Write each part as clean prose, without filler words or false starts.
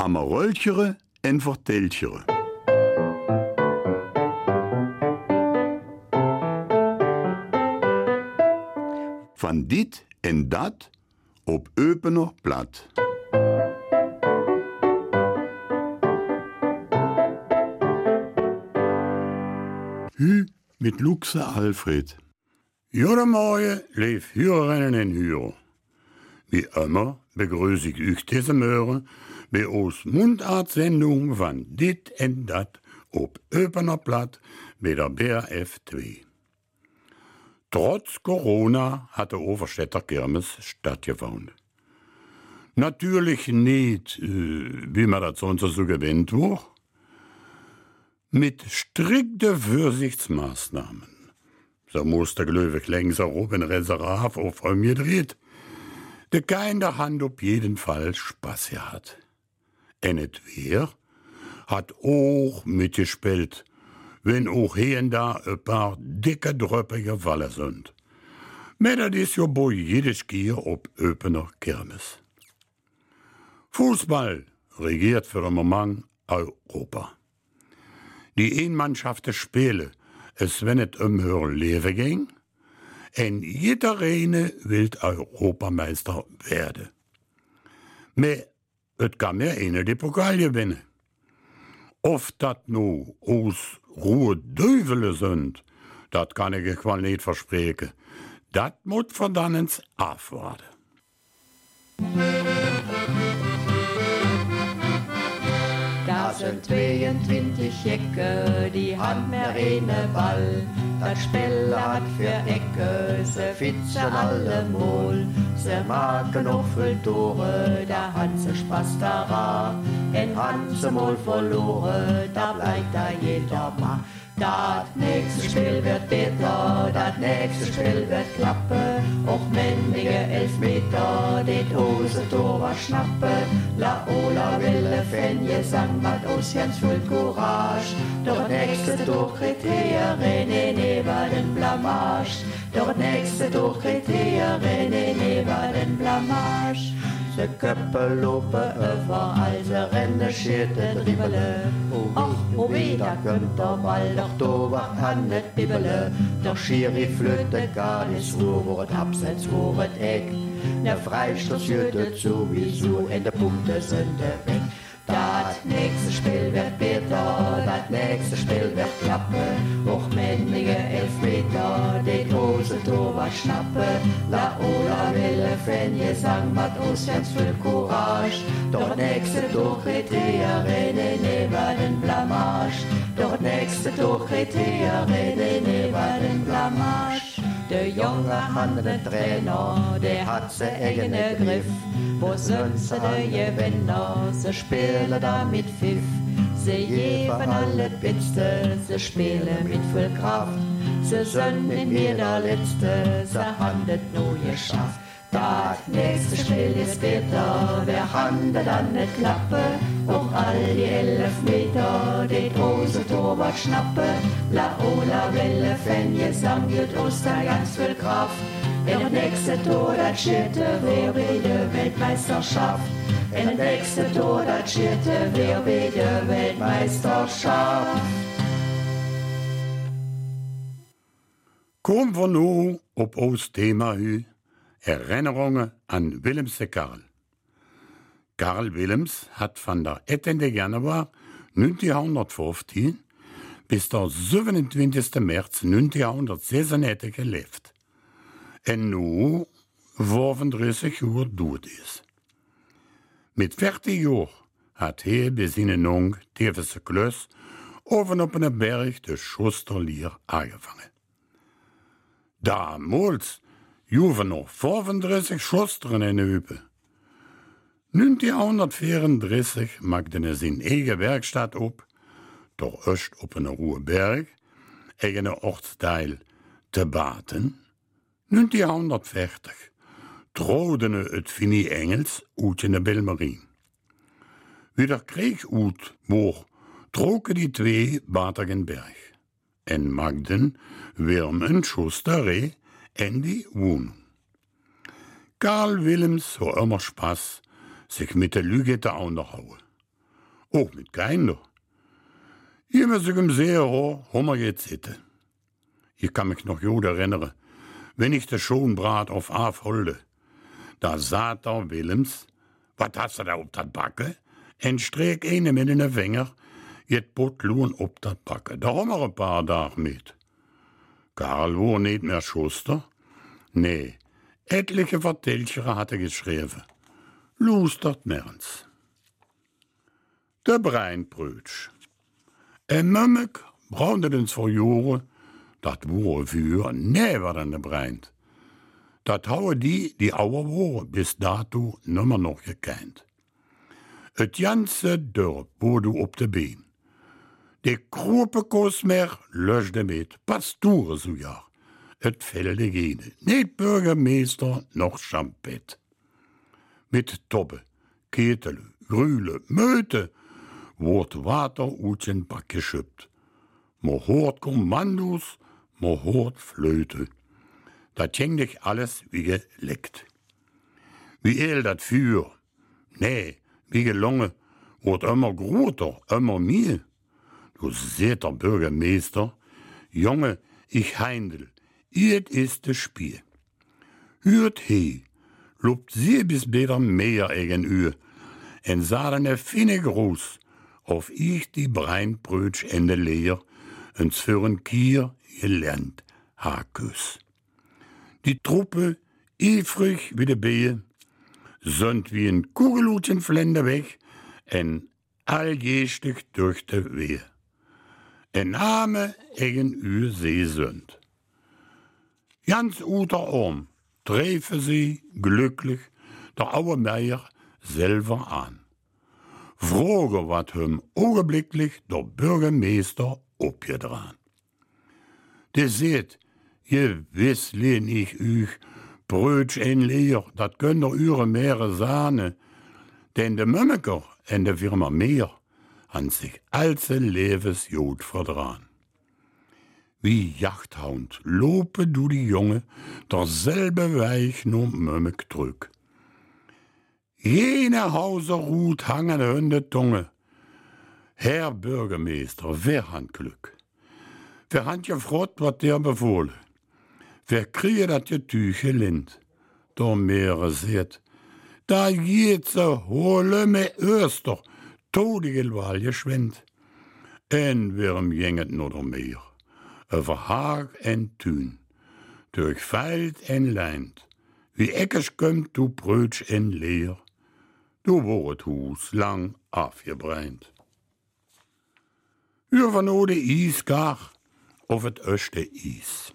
gaan we roltjeren en verteltjeren. Van dit en dat op Eupener plat. Hu mit Luxe Alfred. Goedemorgen, lief Hörerinnen en Hörer. Wie immer begrüße ich euch diese Morgen bei uns Mundartsendung von Dit en Dat op Eupener Platt bei der BRF 2. Trotz Corona hat der Overstädter Kirmes stattgefunden. Natürlich nicht, wie man das sonst so gewöhnt war, mit strikten Vorsichtsmaßnahmen. So muss der Glöwig längs oben Reservat auf mir dreht, der keine Hand auf jeden Fall Spaß hat. En het weer hat auch mitgespielt, wenn auch hier und da ein paar dicke Dröpfe gefallen sind. Aber das ist ja bei jedes Gier op Eupener Kirmes. Fußball regiert für den Moment Europa. Die Einmannschaften spielen, es wenn es ihr Leben ging, en jeder Reine will Europameister werden. Aber es kann mir eine die Pokal gewinnen. Of dat nu aus rohe Duvelen sind, dat kann ich gewoon nicht verspreken. Dat moet verdannens afwaarden. Da sind 22 Ecke, die haben mehr eine Ball. Das Spieler hat für Ecke, sie fitzen allemal. Sie machen auch viel Tore, da hat sie Spaß daran. En haben sie mal verloren, da bleibt da jeder mal. Das nächste Spiel wird besser, das nächste Spiel wird klappen. Auch männliche Elfmeter, den Hose-Tor schnappen. La Ola Wille Fenje sang mat aus ganz viel Courage. Doch nächste Tor kriegt her, René neben den Blamage. Doch nächste Tor kriegt her, René neben den Blamage. De Köppel lopen overal, ze rennen schieten dribbelen. Ach, hoe weh, da kunt der Ball doch dober an het bibbelen. Der Schiri flöte gar nicht so, wo het abseits, wo het Eck. Ne Freistoß schüttet sowieso, en de Punkte sind weg. Das nächste Spiel wird besser, das nächste Spiel wird klappen. Auch männliche Elfmeter, den Hose-Tor schnappen. La Ola Wille Fenje sang mat aus ganz viel Courage. Doch nächste Tor kriegt her, René neben den Blamage. Doch nächste Tor kriegt her, René neben den Blamage. Der junge andere Trainer, der hat se eigene Griff. Wo sind sie die Gewinner? Sie spielen da mit Pfiff. Sie geben alle Beste, sie spielen mit viel Kraft. Sie sind in mir der Letzte, sie haben das nur geschafft. Das nächste Spiel ist bitter, wer kann da dann nicht klappen? Auch all die Elfmeter, den Hose-Tor schnappen. La Ola Wille Fenje sang geht aus der ganz viel Kraft. En het nächste Tor, dat schitte weer bij de Weltmeisterschaft. En het nächste Tor, dat schitte weer bij de Weltmeisterschaft. Komen we nu op ons thema hu, Erinnerungen an Willems de Karl. Karl Willems hat van der 18. Januar 1915 bis der 27. März 1996 geleefd. En nu 35 Uhr dood is. Met 40 jaar had hij bij zijn jong tevens de klus oven op een berg de Schusterlier aangevangen. Damals joven nog 35 Schusteren in de Hüppe. 1934 maakte hij zijn eigen werkstatt op, door Öst op een hohe berg, eigen ortsteil te Baten. 1940 trouwden het Fini Engels uit in de Belmarine. Wie der Krieg uit mocht, trokken die twee Batergenberg en maakten weer een Schusterei en die woning. Karl Willems had immer Spaß, sich mit der Lüge te onderhouden. Auch mit Kinder. Hier muss ich im See haben wir jetzt sitzen. Ich kann mich noch gut erinnern, wenn ich den Schonbrat auf afholde. Da sagt der Willems, was hast du da op dat Backe? En streek eine mit den Finger, jet Botloen op dat Backe. Da haben wir ein paar Tage mit. Karl war nicht mehr Schuster. Nee, etliche Vertelcher hatte geschrieben. Lustert nergens. Der Breinbrötsch. En Mummek brandde uns vor Jahre, dat war für never an der Breint. Dat hauen die ouder waren, bis dato nimmer noch gekend. Het ganze Dorp wurde op de been. De Kropekos meer löschte mit, Pastoren sogar. Het fälde gene, niet Bürgermeister noch Champet. Mit Tobbe, Ketele, Grüle, Möte, wordt water uit zijn bak geschüppt. Man hoort Kommandos, man hoort Flöte. Dat ging dich alles wie geleckt. Wie el dat vuur? Nee, wie gelongen, wordt immer groter, immer meer. Du seht der Bürgermeister, Junge, ich heindel, it is de Spiel. Hört he, lobt sie bis beder mehr egen Uhr, en sahen er finne groß, auf ich die Breinbrötsch ende leer, ens füren Kier gelernt Hakus. Die Truppe, ivrig wie de Behe, sind wie ein Kugelutchen Flender weg, en alljestig durch de Wehe. En Name egen Uhr see sind. Ganz uter Arm treffen sie glücklich der Auermeier selber an. Frage wat hem augenblicklich der Bürgermeister opgedran. Der seht, gewiss lehn ich euch Brötsch en leer, dat könnt ihr eure Meere Sahne, denn de Mümmeker en de Firma Meer han sich alse Leves Jod verdran. Wie Jachthound lope du die Junge, derselbe Weich no Mümmek drück. Jene Hauser ruht hangen Hunde Tunge. Herr Bürgermeister, wer han Glück? Wer han gefrott, wat der befohle? Wer kriege dat je Tüche lind? Der Meere seht, da geht se hole me Öster, todigel Wahl geschwind. En wirm jenget no der Meer, over Haag en Thun, durch Feld en Leind, wie Eckes kömmt du Brötsch en leer, du wordt Hus lang afgebreint. Über no de Iskach auf het öste Is.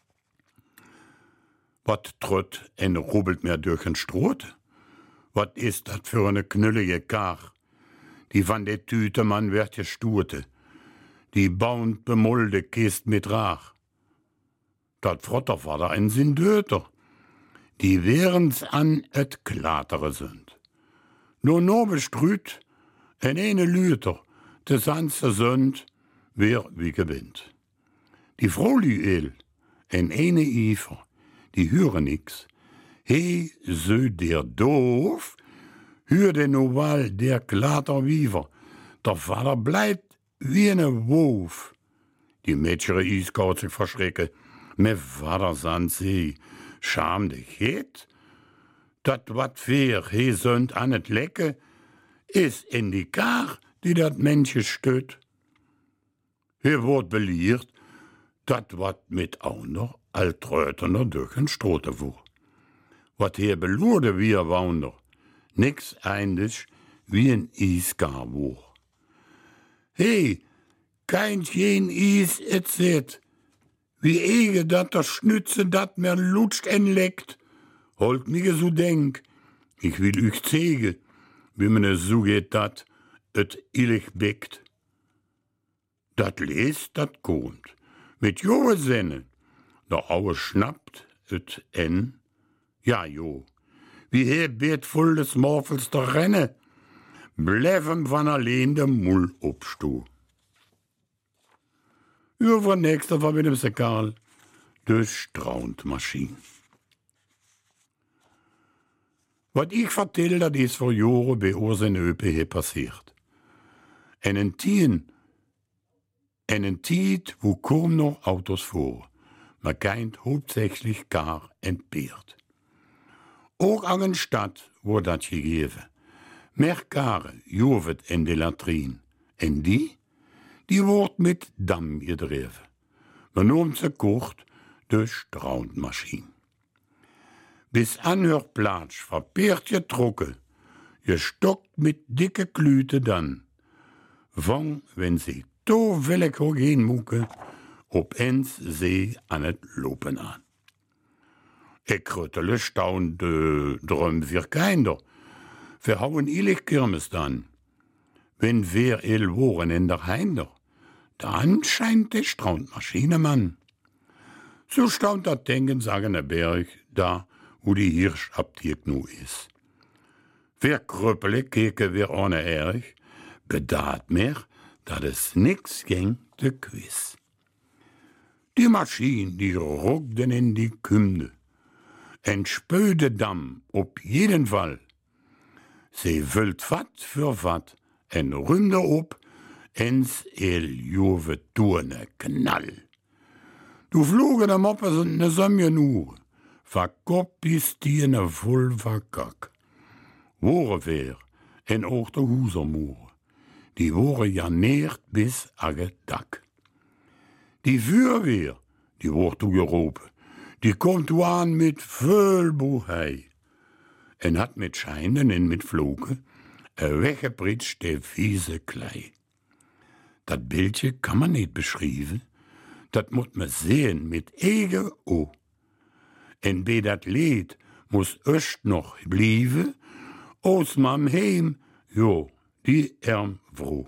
Wat trott en rubbelt mir durch en Stroot? Wat is dat für eine knüllige Kach? Die van de Tütemann werd gestute, die bauend bemolde Kist mit Rach. Dat Frotter war da ein Sindöter, die währens an et Klatere sind. No bestrüht en ene Lüter, de sanste Sünd, wer wie gewinnt. Die Frau Lüel, en ene Iver, die hören nix. He, so der doof, hör den Oval der Klater wiever, der Vater bleibt wie eine Wolf. Die Mädchere Iskaut sich verschrecke, me Vater sant sie, scham dich het? Dat wat fair, he sönt an et Lecke, is in die Kar, die dat Mensch stöt. He wordt beliert, dat wat mit auner altrötener durch en Strote woer. Wat he beloerde wie wounder, nix eindig wie een Iskar woer. Hey, kein geen Is et seht, wie ege dat der Schnütze dat mer lutscht en leckt, holt mir so denk, ich will euch zege, wie man es so geht dat, et illig beckt. Dat lest, dat kommt, mit johe Senne, der Aue schnappt et en, ja jo, wie he bet voll des Morfels der Renne, bleven van alleen de Mull opstoe. Über nächster war mit dem Sekal de Strauntmaschine. Wat ich vertel, dat is voor Jahre bei uns in Öpe passiert. En een tijd wo kaum noch Autos vor, maar keint hauptsächlich Kar en Peert. Ook an een Stadt wordt dat gegeven. Meer Karen jovet in de latrien. En die wordt met dam gedreven. Men noemt ze kort de Straundmaschine. Bis an haar plaats verpeert je trokken, je stokt met dikke klüte dan. Van, wenn sie to willig heen moeken, opeens ze aan het lopen aan. Ik krötele staunde drum vir kinder. Verhauen illig Kirmes dann. Wenn wer woren in der Heinder, dann scheint de Straundmaschinemann. So staunt dat Denken, sagen der Berg, da, wo die Hirsch abtiert nu is. Wer kröppele keke wer ohne Erich, bedaat mehr, dat es nix ging de Quiz. Die Maschine, die ruckten in die Kümde, en spöde Damm, op jeden Fall. Sie wüllt wat für wat, en runde op, ens jove Turne knall. Du flogen de moppes en ne samje nur, verkop is die ne vulva kak. Woren weer, en ook de Husermoer, die woren janeert bis agge dak. Die Vuurweer, die wordt toegeroepen, die komt aan met veel boehei. En had met schijnen en met vloeken weggepritscht de vieze klei. Dat beeldje kan man niet beschrijven, dat moet me sehen met eigen oog. En bij dat leed moest eerst nog blijven, als mam heim, jo, die vrouw.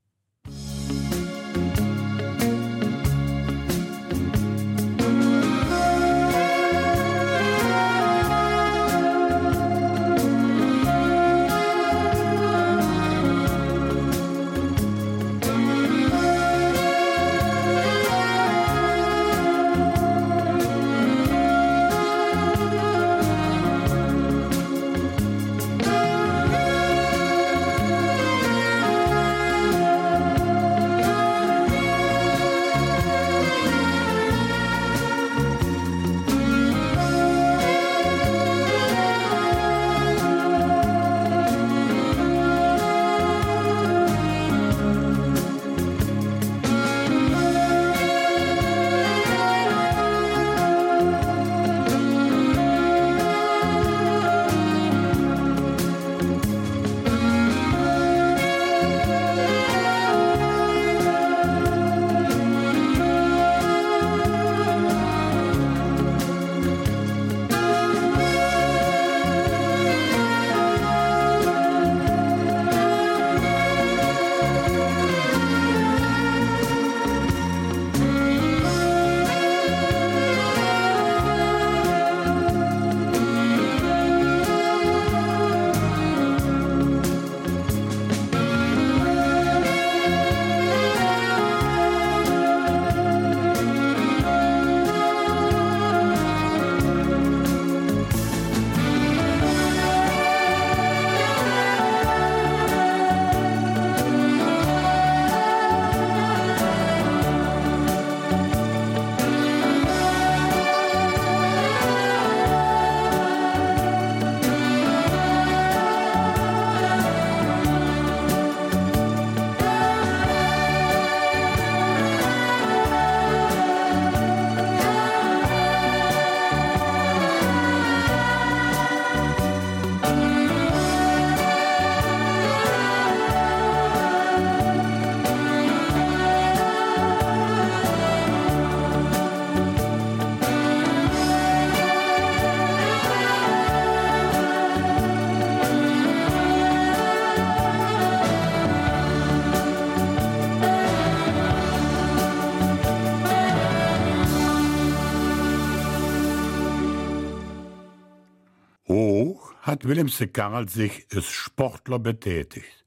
Hat Willems de Karl sich als Sportler betätigt.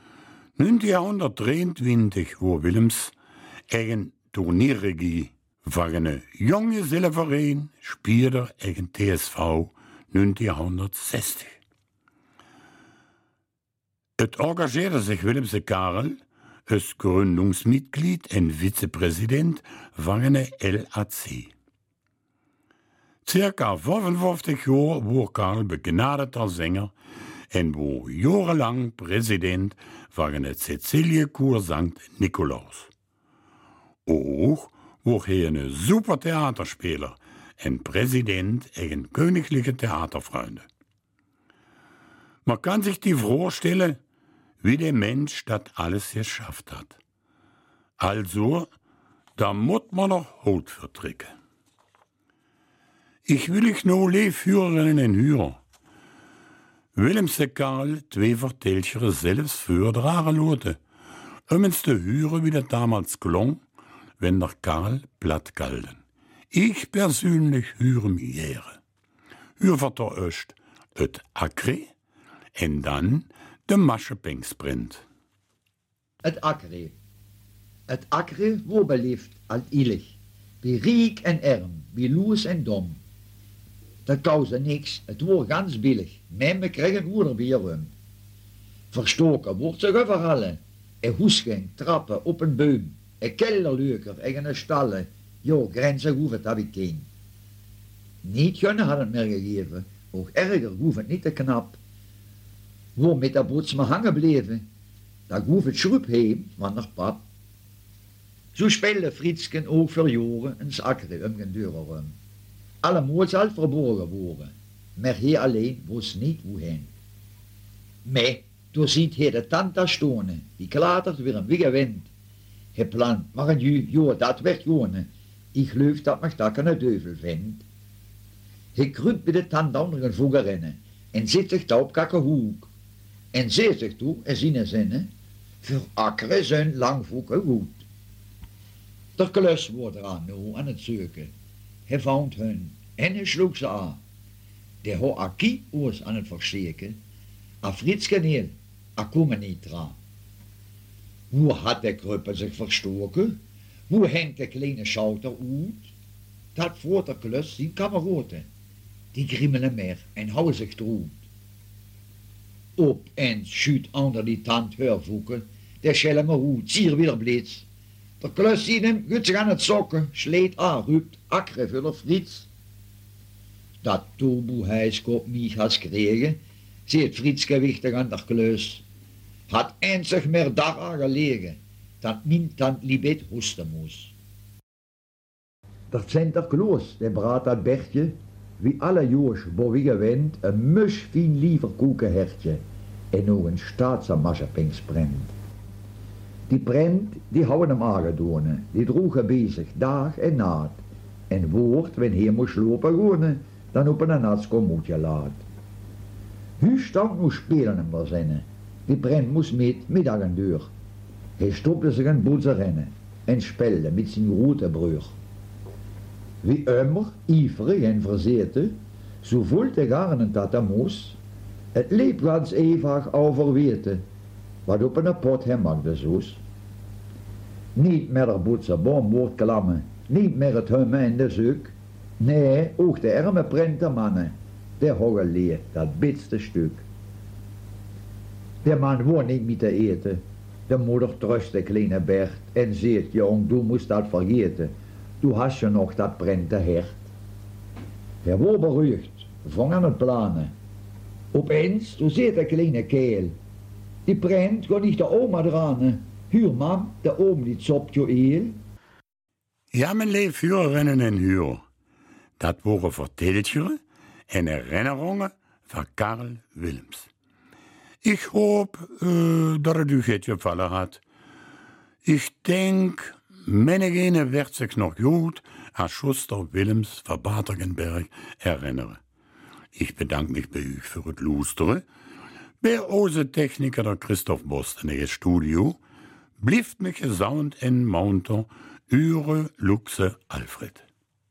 1923 wo Willems eigen Turnierregie war een jonge Silververein Spieler eigen TSV 1960. Het engageerde zich Willems de Karl als Gründungsmitglied en Vizepräsident van de LAC. Circa 55 jaar was Karl begnadeter Sänger en was jarenlang president van het Ceciliekoor St. Nicolaus. Ook was hij een super theaterspeler en president eigen Königliche Theaterfreunde. Man kann sich die voorstellen wie der Mensch dat alles geschafft hat. Also, da moet man noch Hout vertrekken. Ich will ich no leef Hürerinnen en Hürer. Willemse Karl 2 verteltjere zelfs voordragen loten, eens te huren wie dat damals klong, wenn der Karl platt galden. Ich persönlich hüre mi jere. Hür wat er öst het Akre en dan de Maschepengsprint. Het Akre. Het Akre wo beleeft al illig. Wie riek en arm, wie loes en dom. Dat koude niks, het wordt ganz billig. Men krijgen oerbier rum. Verstoken wordt zich overallen. Hoesken, trappen op een boom. Kelderleuker, een stallen. Jo, grenzen hoeven dat ik geen. Niet gunnen had het meer gegeven. Ook erger hoeft het niet te knap. Wo met de bots maar hangen bleven. Daar hoeft het schroep heen, want nog pap. Zo speelde Fritsken ook voor jaren een Akre om geen deuren rum. Allemaal zal verborgen worden, maar hij alleen wist niet woheen. Maar, toen ziet hij de tante stonen, die klatert weer een wigge wind. Hij plant, maar een joh, dat werd jonen. Ik geloof dat me dat een duivel vindt. Hij kruipt bij de tante onder een voger rennen en zit zich daar op kakkehoek. En zegt zich toe, en zijn zinnen, voor Akre zijn lang voeken goed. De klus wordt eraan nu aan het zoeken. Hij vond hun en hij sloeg ze aan. De ho Aki was aan het versteken. A Fritsken heel, a komen niet eraan. Hoe had de kruppel zich verstoken? Hoe hangt de kleine schouder uit? Dat voor de klus zien kameraden. Die grimmelen meer en houden zich eruit. Op en schuut onder die tand heurvoeken. De schelle me uit, zier weer blits. De klus ziet hem, gaat zich aan het sokken, sleet aan, roept Akre voor Frits. Dat toeboehuiskop mich has kregen, ziet Fritske wichtig aan de klus. Had einzig meer dag aan gelegen, dat min tant libet hoesten moest. Dat Sinterklaas, de braat dat Bertje, wie alle joors boven wind, een musfien liever koekenhertje en nog een staatsamasjepingsprint. Die prent, die houden hem aangedonen, die droegen bezig dag en naad. En woord, wenn hij moest lopen gonen, dan op een natskomoetje laat. Hu stand nu spelen hem daar zinnen. Die prent moest met middag een deur. Hij stopte zich een boze rennen en spelde met zijn grote broer. Wie immer, ivrig en verzeten, zo voelt hij garnen dat hij moest, het leep gans eeuwig overweten, wat op een pot hem maakte zoes. Niet meer de boetse boom wordt klammen, niet meer het hummen en de zoek, nee, ook de arme prentermannen, de hoge leer, dat bitste stuk. De man woont niet met te eten, de moeder trust de kleine Bert en zegt, jong, du moest dat vergeten, du hast je nog dat prente hert. Hij wordt berucht, vang aan het plannen. Opeens, toen zit de kleine keel, die prent kon niet de oma dranen. Huur mam, de oom die zopt jo eel. Ja, mijn leef hurerinnen en huur. Dat waren verteltjeren en herinneringen van Karl Willems. Ik hoop dat het u goed gevallen had. Ik denk, menigene werd zich nog goed aan Schuster Willems van Batergenberg herinneren. Ik bedank mich bij u voor het luisteren. Bij onze techniker Christoph Bost in het studio blijft me gezond en mounter Ure Luxe Alfred.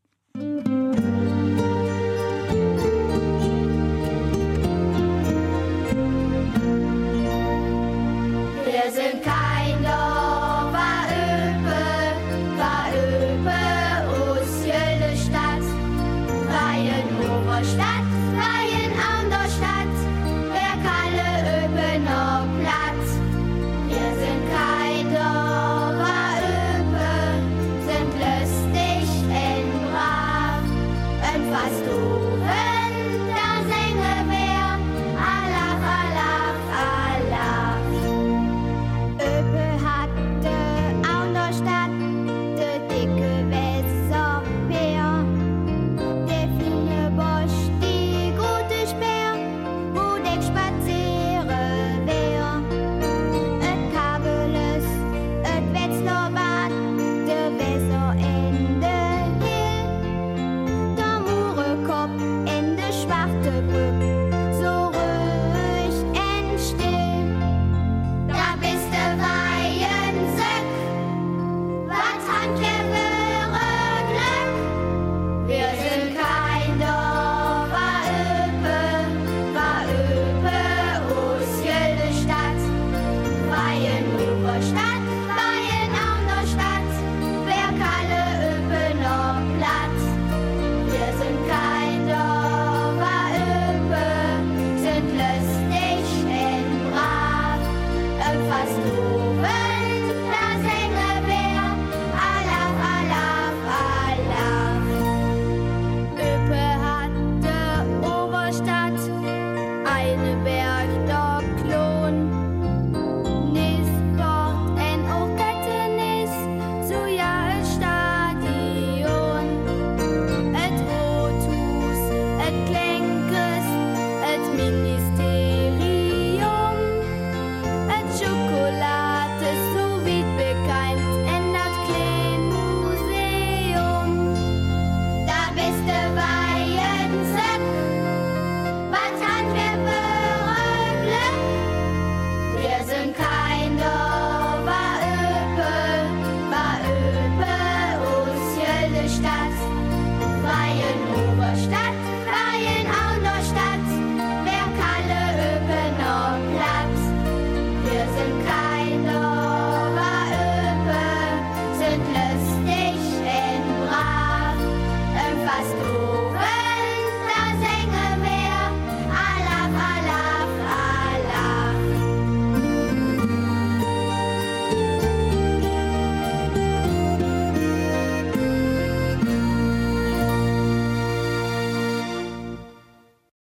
Wir sind kein Dorf, war Öpe, aus jede Stadt, war in Oberstadt.